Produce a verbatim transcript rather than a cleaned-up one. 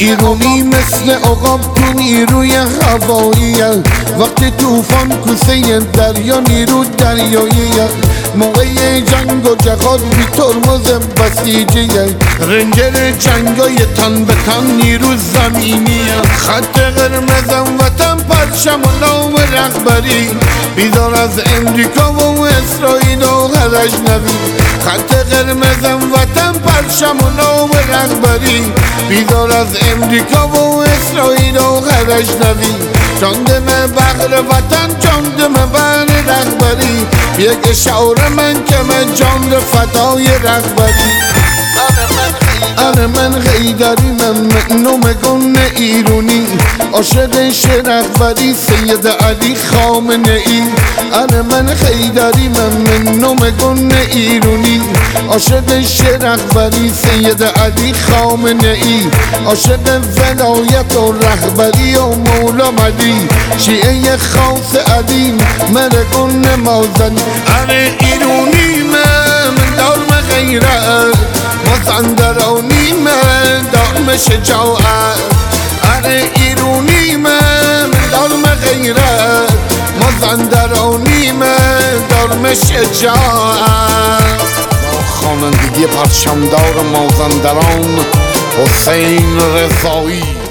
ایرونی مثل عقاب تو نیروی هوایی، وقتی طوفان کوسه دریا نیرو دریایی، موقع جنگ و جهاد بی ترمز بسیجی، رنجر جنگای تن به تن نیرو زمینی، خط قرمزم وطن پرچم و نام رهبری، بیدار از امریکا و اسرائیل و هر اجنبی. خط قرمزم وطن پرچم و نام رهبری، بیدار از امریکا و اسرائیل و هر اجنبی. جاندم بغل وطن جاندم بر رهبری، یک اشاره من که من جان فدای رهبری. آره من غیدری من نومگون ایرونی، عاشق رهبری سید علی خامنه ای. آره من غیدری من نومگون ایرونی، عاشق رهبری سید علی خامنه ای. عاشق ولایت و رهبری و مولا مدی، شیعه خاص علی مرگون مازن. آره ایرونی من دارم غیرت، مازندرانی من دارم شجاعت. آره ایرونی من دارم غیرت، مازندرانی من دارم شجاعت. خوانندگی پرچمدار مازندران حسین رضایی.